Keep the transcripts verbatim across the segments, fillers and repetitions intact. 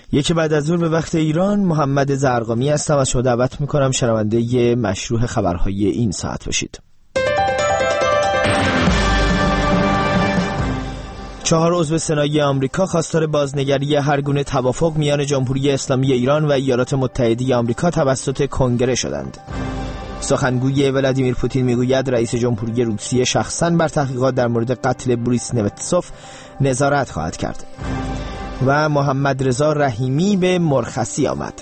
یکی بعد از ظهر به وقت ایران، محمد زرقامی هستم. از شما دعوت میکنم شنونده مشروع خبرهای این ساعت باشید. چهار عضو سنای آمریکا خواستار بازنگری هر گونه توافق میان جمهوری اسلامی ایران و ایالات متحده آمریکا توسط کنگره شدند. سخنگوی ولادیمیر پوتین میگوید رئیس جمهوری روسیه شخصاً بر تحقیقات در مورد قتل بوریس نمتسوف نظارت خواهد کرد. و محمد رضا رحیمی به مرخصی آمد.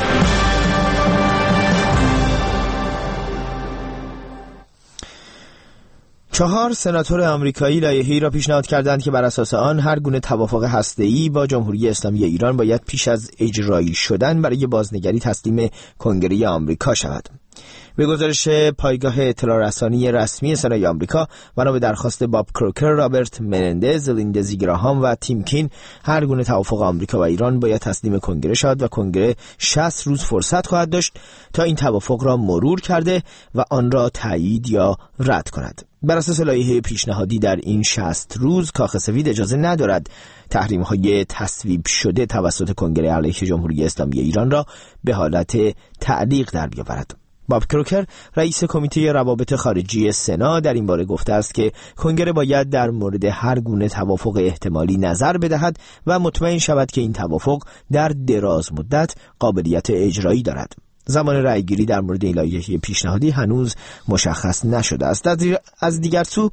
چهار سناتور آمریکایی لایحه‌ای را پیشنهاد کردند که بر اساس آن هر گونه توافق هسته‌ای با جمهوری اسلامی ایران باید پیش از اجرایی شدن برای بازنگری تسلیم کنگره آمریکا شود. به گزارش پایگاه اطلاع رسانی رسمی سنای آمریکا، بنا به درخواست باب کروکر، رابرت منندز، لیندزی گراهام و تیم کین، هر گونه توافق آمریکا و ایران باید تسلیم کنگره شود و کنگره شصت روز فرصت خواهد داشت تا این توافق را مرور کرده و آن را تایید یا رد کند. بر اساس لایحه پیشنهادی در این شصت روز کاخ سفید اجازه ندارد تحریم‌های تصویب شده توسط کنگره علیه جمهوری اسلامی ایران را به حالت تعلیق در بیاورد. باب کروکر، رئیس کمیته روابط خارجی سنا، در این باره گفته است که کنگره باید در مورد هر گونه توافق احتمالی نظر بدهد و مطمئن شود که این توافق در دراز مدت قابلیت اجرایی دارد. زمان رأیگیری در مورد این لایحه پیشنهادی هنوز مشخص نشده است. از دیگر سو،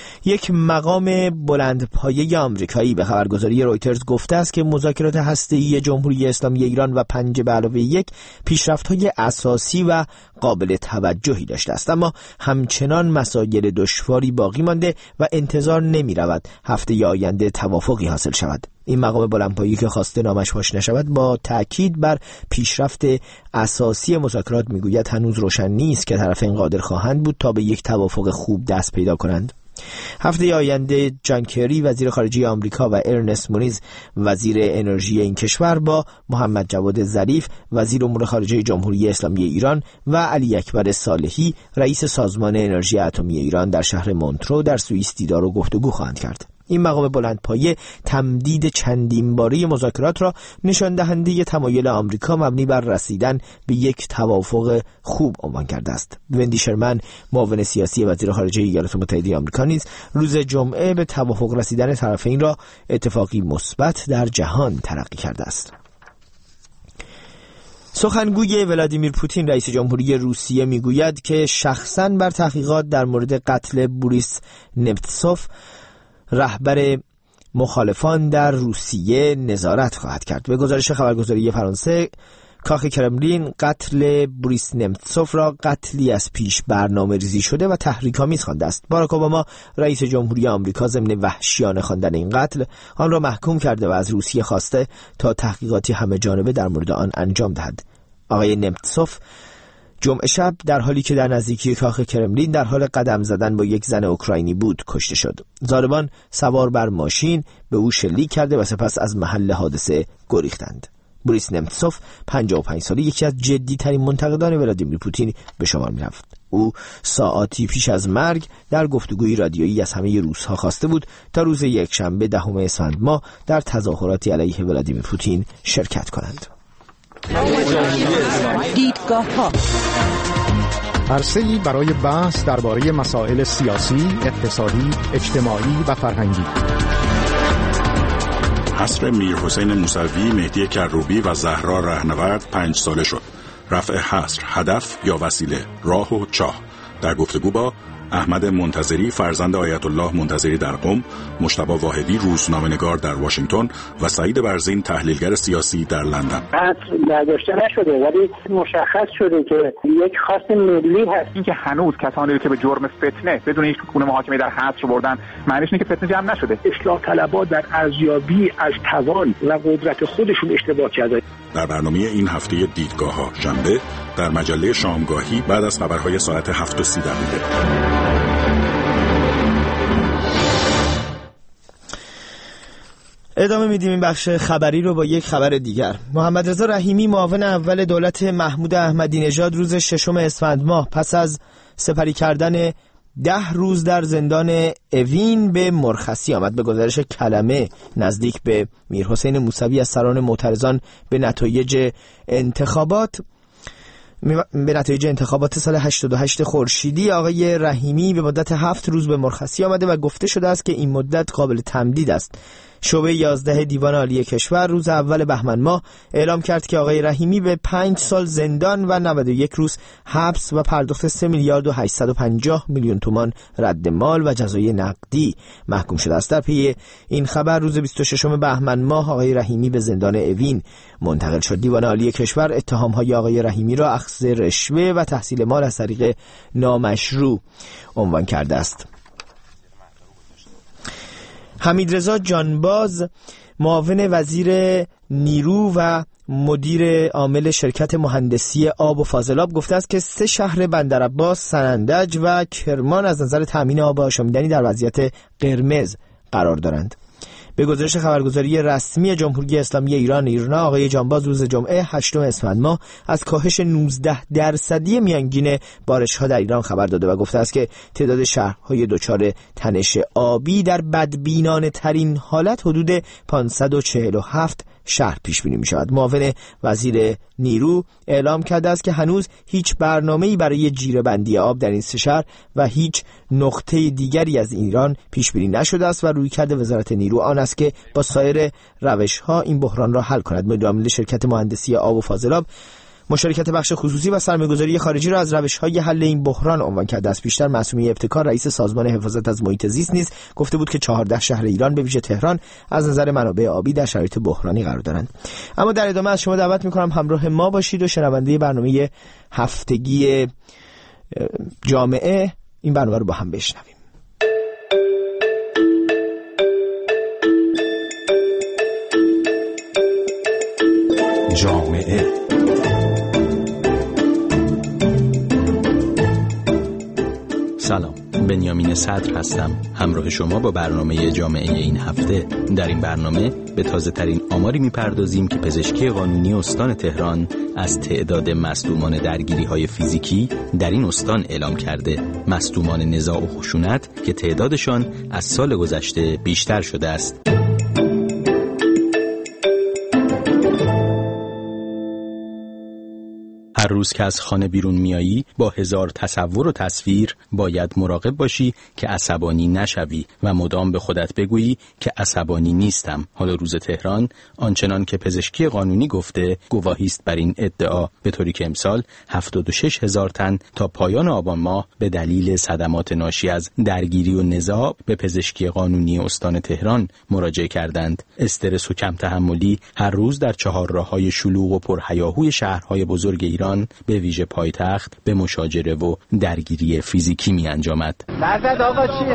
یک مقام بلندپایه آمریکایی به خبرگزاری رویترز گفته است که مذاکرات هسته‌ای جمهوری اسلامی ایران و پنج به علاوه یک پیشرفت‌های اساسی و قابل توجهی داشته است، اما همچنان مسائل دشواری باقی مانده و انتظار نمی‌رود هفته آینده توافقی حاصل شود. این مقام بلندپایه‌ای که خواسته نامش پاش نشود با تأکید بر پیشرفت اساسی مذاکرات میگوید هنوز روشن نیست که طرفین قادر خواهند بود تا به یک توافق خوب دست پیدا کنند. هفته آینده جان کری وزیر خارجه آمریکا و ارنست مونیز وزیر انرژی این کشور با محمد جواد ظریف وزیر امور خارجه جمهوری اسلامی ایران و علی اکبر صالحی رئیس سازمان انرژی اتمی ایران در شهر مونترو در سوئیس دیدار و گفتگو خواهند کرد. این مقام بلندپایه تمدید چندین باره مذاکرات را نشان دهنده تمایل آمریکا مبنی بر رسیدن به یک توافق خوب عنوان کرده است. وندی شرمن، معاون سیاسی وزیر خارجه ایالات متحده آمریکا، نیز روز جمعه به توافق رسیدن طرفین را اتفاقی مثبت در جهان تلقی کرده است. سخنگوی ولادیمیر پوتین رئیس جمهوری روسیه میگوید که شخصاً بر تحقیقات در مورد قتل بوریس نمتسوف رهبر مخالفان در روسیه نظارت خواهد کرد. به گزارش خبرگزاری فرانسه، کاخ کرملین قتل بوریس نمتسوف را قتلی از پیش برنامه ریزی شده و تحریک‌آمیز خوانده است. باراک اوباما رئیس جمهوری آمریکا ضمن وحشیانه خواندن این قتل آن را محکوم کرده و از روسیه خواسته تا تحقیقاتی همه جانبه در مورد آن انجام دهد. آقای نمتسوف جمعه شب در حالی که در نزدیکی کاخ کرملین در حال قدم زدن با یک زن اوکراینی بود کشته شد. ضاربان سوار بر ماشین به او شلیک کرده و سپس از محل حادثه گریختند. بوریس نمتسوف پنجاه و پنج ساله یکی از جدی‌ترین منتقدان ولادیمیر پوتین به شمار می‌رفت. او ساعاتی پیش از مرگ در گفتگوی رادیویی از همه روس‌ها خواسته بود تا روز یکشنبه دهم اسفند ماه در تظاهراتی علیه ولادیمیر پوتین شرکت کنند. دیدگاه‌ها عرصه‌ای برای بحث درباره مسائل سیاسی، اقتصادی، اجتماعی و فرهنگی. حصر میرحسین موسوی، مهدی کروبی و زهرا رهنورد پنج ساله شد. رفع حصر، هدف یا وسیله، راه و چاه. در گفتگو با احمد منتظری فرزند آیت الله منتظری در قم، مجتبی واحدی روزنامه‌نگار در واشنگتن و سعید برزین تحلیلگر سیاسی در لندن. حصر برداشته نشده ولی مشخص شده که یک خواست ملی هست. این که هنوز کسانی که به جرم فتنه بدون هیچ گونه محاکمه در حصر بردن معنیش اینه که فتنه جمع نشده. اصلاح طلبها در ارزیابی از توان و قدرت خودشون اشتباه کردن. در برنامه این هفته دیدگاه‌ها شنبه در مجله شامگاهی بعد از خبرهای ساعت هفت و سی دقیقه. ادامه میدیم این بخش خبری رو با یک خبر دیگر. محمد رضا رحیمی، معاون اول دولت محمود احمدی نژاد، روز ششم اسفند ماه پس از سپری کردن ده روز در زندان اوین به مرخصی آمد. به گزارش کلمه نزدیک به میرحسین موسوی از سران معترضان به نتایج انتخابات به نتایج انتخابات سال هشتاد و هشت خورشیدی آقای رحیمی به مدت هفت روز به مرخصی آمده و گفته شده است که این مدت قابل تمدید است. شعبه یازده دیوان عالی کشور روز اول بهمن ماه اعلام کرد که آقای رحیمی به پنج سال زندان و نود و یک روز حبس و پرداخت سه میلیارد و هشتصد و پنجاه میلیون تومان رد مال و جزای نقدی محکوم شده است. در پی این خبر روز بیست و ششم بهمن ماه آقای رحیمی به زندان اوین منتقل شد. دیوان عالی کشور اتهام‌های آقای رحیمی را اخذ رشوه و تحصیل مال از طریق نامشروع عنوان کرده است. حمیدرضا جانباز معاون وزیر نیرو و مدیر عامل شرکت مهندسی آب و فاضلاب گفته است که سه شهر بندرعباس، سنندج و کرمان از نظر تامین آب آشامیدنی در وضعیت قرمز قرار دارند. به گزارش خبرگزاری رسمی جمهوری اسلامی ایران ایرنا، آقای جانباز روز جمعه هشتم اسفند ماه از کاهش نوزده درصدی میانگین بارش‌ها در ایران خبر داده و گفته است که تعداد شهرهای دچار تنش آبی در بدبینانه ترین حالت حدود پانصد و چهل و هفت شهر پیش بینی می شود. معاون وزیر نیرو اعلام کرده است که هنوز هیچ برنامه‌ای برای جیره‌بندی آب در این سه شهر و هیچ نقطه دیگری از ایران پیش بینی نشده است و رویکرد وزارت نیرو آن است که با سایر روش‌ها این بحران را حل کند. مدیر عامل شرکت مهندسی آب و فاضلاب مشارکت بخش خصوصی و سرمایه‌گذاری خارجی را از روش‌های حل این بحران عنوان کرده است. پیشتر معصومی ابتکار رئیس سازمان حفاظت از محیط زیست نیز گفته بود که چهارده شهر ایران به ویژه تهران از نظر منابع آبی در شرایط بحرانی قرار دارند. اما در ادامه از شما دعوت می‌کنم همراه ما باشید و شنونده برنامه هفتگی جامعه این برنامه رو با هم بشنویم. جامعه سلام، بنیامین صدر هستم، همراه شما با برنامه جامعه این هفته. در این برنامه به تازه ترین آماری میپردازیم که پزشکی قانونی استان تهران از تعداد مصدومان درگیری های فیزیکی در این استان اعلام کرده. مصدومان نزاع و خشونت که تعدادشان از سال گذشته بیشتر شده است. هر روز که از خانه بیرون میایی با هزار تصور و تصویر باید مراقب باشی که عصبانی نشوی و مدام به خودت بگویی که عصبانی نیستم. حالا روز تهران آنچنان که پزشکی قانونی گفته گواهی است بر این ادعا، به طوری که امسال هفتاد و شش هزار تن تا پایان آبان ماه به دلیل صدمات ناشی از درگیری و نزاع به پزشکی قانونی استان تهران مراجعه کردند. استرس و کم تحملی هر روز در چهارراه‌های شلوغ و پرهیاهوی شهرهای بزرگ ایران به ویژه پایتخت به مشاجره و درگیری فیزیکی می انجامد. نزد آقا چیه؟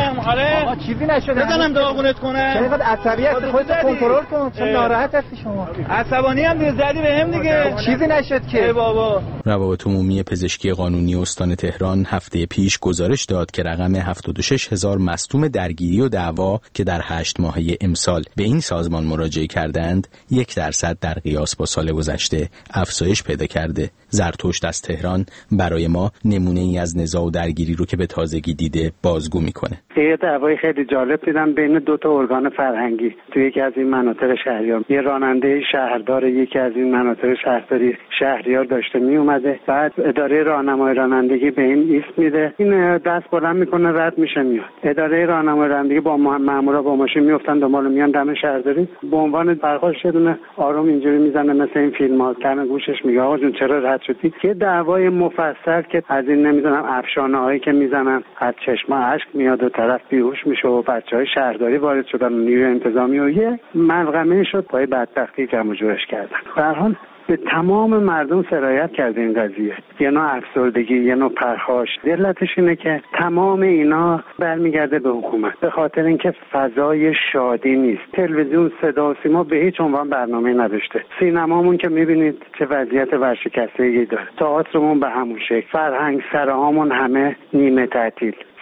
آره آقا چیزی نشده. بزنم داغونت کنم. چرا اینقدر عصبی خودت کنترل کن. چرا ناراحت هستی شما؟ عصبانی هم دیگه زدی بهم دیگه. چیزی نشد که. ای بابا. روابط عمومی پزشکی قانونی استان تهران هفته پیش گزارش داد که رقم هفتاد و شش هزار مصدوم درگیری و دعوا که در هشت ماهه امسال به این سازمان مراجعه کردند، یک درصد در قیاس با سال گذشته افزایش پیدا کرده. زرتشت از تهران برای ما نمونه ای از نزاع و درگیری رو که به تازگی دیده بازگو میکنه. یه دعوای خیلی جالب دیدم بین دو تا ارگان فرهنگی تو یکی از این مناطق شهریار. یه راننده شهردار یکی از این مناطق شهرداری شهریار داشته می اومده، بعد اداره راهنمای رانندگی به این ایست میده، این دست بلند میکنه رد میشه میاد. اداره راهنمای رانندگی با مامورا با ماشین میافتن دنبال میان دم شهرداری، به عنوان برخاست شدونه آروم اینجوری میزنه مثل این فیلم‌ها، تن گوشش میگه آقا جون چرا رد شدی؟ یه دعوای مفصل که از این نمیدونم افشانه‌هایی که میزنن از چشما اشک میاد و طرف بیهوش میشه و بچهای شهرداری وارد شدن و نیروی انتظامی و یه ملغمه شد پای بدبختی که همو جورش کردن. به هر حال به تمام مردم سرایت کرده این قضیه، یه نوع افسردگی، یه نوع پرخاش. علتش اینه که تمام اینا برمیگرده به حکومت، به خاطر اینکه فضای شادی نیست. تلویزیون، صدا و سیما به هیچ عنوان برنامه نداشته. سینمامون که میبینید چه وضعیت ورشکستگی داره، تئاترمون به همون شکل، فرهنگ سراهامون همه نیمه تعطیل.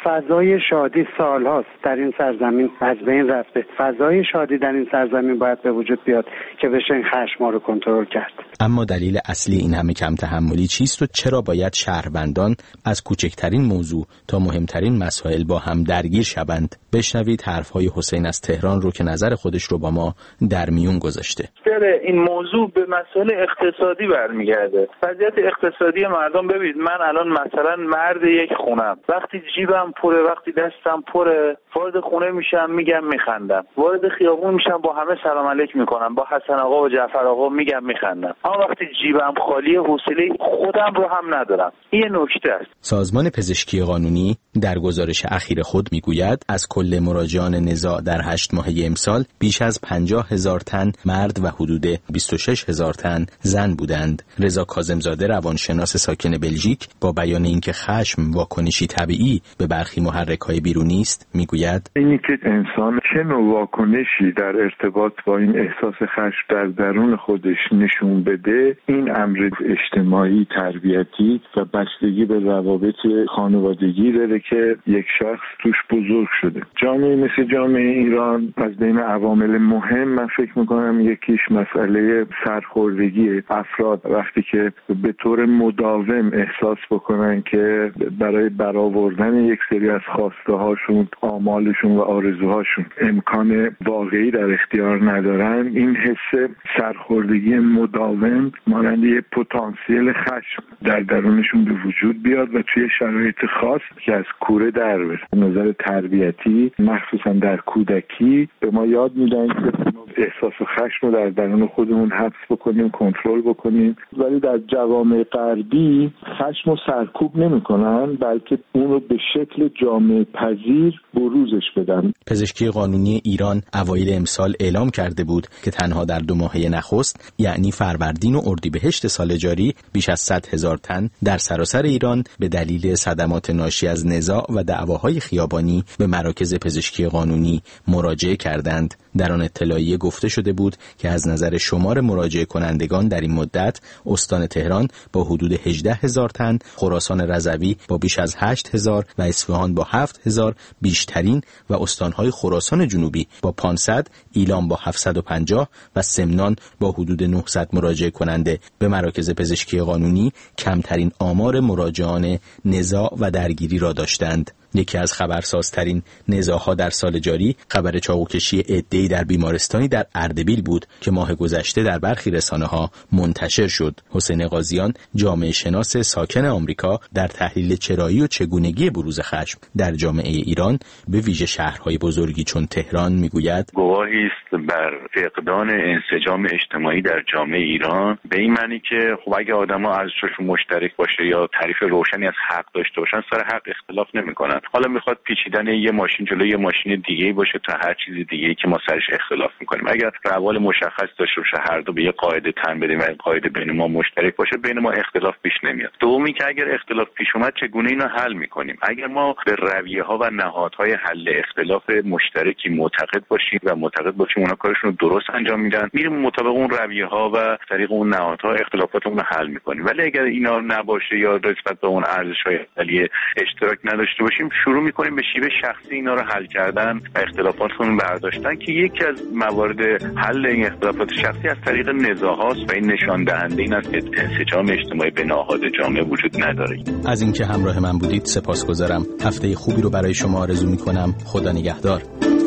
فضای شادی سالهاست در این سرزمین از بین رفته. فضای شادی در این سرزمین باید به وجود بیاد که بشه این خشم‌ها رو کنترل کرد. اما دلیل اصلی این همه کم تحملی چیست و چرا باید شهروندان از کوچکترین موضوع تا مهمترین مسائل با هم درگیر شوند؟ بشنوید حرف‌های حسین از تهران رو که نظر خودش رو با ما در میون گذاشته. این موضوع به مسائل اقتصادی برمیگرده. وضعیت اقتصادی مردم ببینید، من الان مثلا مرد یک خونم، وقتی جیبم پره، وقتی دستم پره، وارد خونه میشم میگم میخندم، وارد خیابون میشم با همه سلام علیک میکنم، با حسن آقا و جعفر آقا میگم میخندم. اما وقتی جیبم خالی، حوصله خودم رو هم ندارم. این نکته است. سازمان پزشکی قانونی در گزارش اخیر خود میگوید از کل مراجعان نزاع در هشت ماهه امسال بیش از پنجاه هزار تن مرد و حدود بیست و شش هزار تن زن بودند. رضا کاظمزاده روانشناس ساکن بلژیک با بیان اینکه خشم واکنشی طبیعی به برخی محرک‌های بیرونی است میگوید اینی که انسان چه نوع واکنشی در ارتباط با این احساس خشم در درون خودش نشون بده، این امر اجتماعی تربیتی و بستگی به روابط خانوادگی داره که یک شخص توش بزرگ شده. جامعه مثل جامعه ایران از بین عوامل مهم من فکر میکنم یکیش مسئله سرخوردگی افراد وقتی که به طور مداوم احساس بکنن که برای برآوردن یک سری از خواسته هاشون، آمالشون و آرزوهاشون امکان واقعی در اختیار ندارن، این حس سرخوردگی مداوم مانند یک پتانسیل خشم در درونشون به وجود بیاد و توی شرایط خاص که از کوره در بره. نظر تربیتی مخصوصا در کودکی به ما یاد میدن که احساس خشم رو در درون خودمون حبس بکنیم، کنترل بکنیم، ولی در جوامع غربی خشم رو سرکوب نمی‌کنن، بلکه اون رو به شکل جامعه پذیر بروزش بدن. پزشکی قانونی ایران اوایل امسال اعلام کرده بود که تنها در دو ماهه نخست یعنی فروردین و اردیبهشت سال جاری بیش از صد هزار تن در سراسر ایران به دلیل صدمات ناشی از نزاع و دعواهای خیابانی به مراکز پزشکی قانونی مراجعه کردند. در آن اطلاعیه گفته شده بود که از نظر شمار مراجعه کنندگان در این مدت استان تهران با حدود هجده هزار تن، خراسان رضوی با بیش از هشت هزار و اصفهان با هفت هزار بیشترین و استانهای خراسان جنوبی با پانصد، ایلام با هفتصد و پنجاه و سمنان با حدود نهصد مراجعه کننده به مراکز پزشکی قانونی کمترین آمار مراجعان نزاع و درگیری را داشتند. یکی از خبرسازترین نزاع‌ها در سال جاری خبر چاقوکشی عده‌ای در بیمارستانی در اردبیل بود که ماه گذشته در برخی رسانه‌ها منتشر شد. حسین قاضیان، جامعه شناس ساکن آمریکا، در تحلیل چرایی و چگونگی بروز خشم در جامعه ایران به ویژه شهرهای بزرگی چون تهران میگوید گواهی است بر فقدان انسجام اجتماعی در جامعه ایران، به این معنی که خب اگه آدم‌ها ارزششون مشترک باشه یا تعریف روشنی از حق داشته باشن، سر حق اختلاف نمی‌کنن. حالا میخواد پیچیدن یه ماشین جلوی یه ماشین دیگه‌ای باشه تا هر چیز دیگه‌ای که ما سرش اختلاف میکنیم. اگر روال مشخص داشته باشه، هر دو به یه قاعده تن بدیم و این قاعده بین ما مشترک باشه، بین ما اختلاف پیش نمیاد. دومی که اگر اختلاف پیش اومد چگونه اینو حل میکنیم؟ اگر ما به رویه‌ها و نهادهای حل اختلاف مشترکی معتقد باشیم و معتقد باشیم اونا کارشون رو درست انجام میدن، میریم مطابق اون رویه‌ها و طریق اون نهادها اختلافاتمون رو حل میکنیم. ولی اگر اینا نباشه یا نسبت به اون ارزش‌های عالی اشتراک نداشته باشیم، شروع میکنیم به شیوه شخصی اینا رو حل کردن و اختلافاتمون برداشتن که یکی از موارد حل این اختلافات شخصی از طریق نزاع هاست و این نشان دهنده این است که انسجام اجتماعی بین نهاد جامعه وجود نداره. از اینکه همراه من بودید سپاسگزارم. هفته خوبی رو برای شما آرزو میکنم. خدا نگهدار.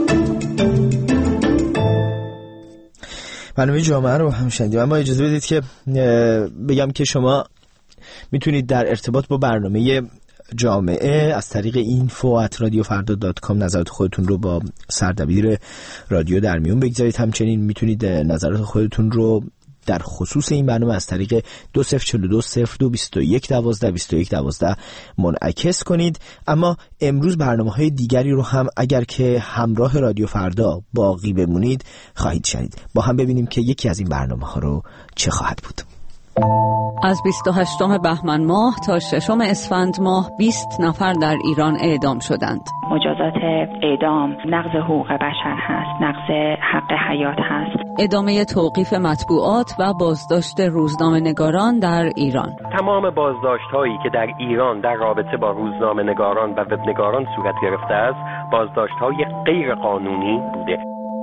برنامه جامعه رو هم شنیدیم، اما اجازه بدید که بگم که شما میتونید در ارتباط با برنامه جامعه از طریق اینفو ات رادیو فردا دات کام نظرات خودتون رو با سردبیر رادیو در میون بگذارید. همچنین میتونید نظرات خودتون رو در خصوص این برنامه از طریق دو صفر چهار دو صفر دو بیست و یک دوازده بیست و یک دوازده منعکس کنید. اما امروز برنامه‌های دیگری رو هم اگر که همراه رادیو فردا باقی بمونید خواهید شنید. با هم ببینیم که یکی از این برنامه‌ها رو چه خواهد بود. از بیست و هشتم بهمن ماه تا ششم اسفند ماه بیست نفر در ایران اعدام شدند. مجازات اعدام نقض حقوق بشر هست، نقض حق حیات هست. ادامه توقیف مطبوعات و بازداشت روزنامه‌نگاران در ایران. تمام بازداشت‌هایی که در ایران در رابطه با روزنامه‌نگاران و وبنگاران صورت گرفته است، بازداشت‌های غیر قانونی بوده.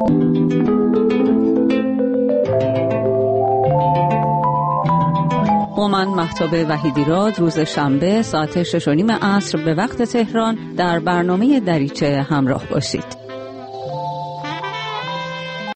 من مهتاب وحیدیراد روز شنبه ساعت شش و نیم عصر به وقت تهران در برنامه دریچه همراه باشید.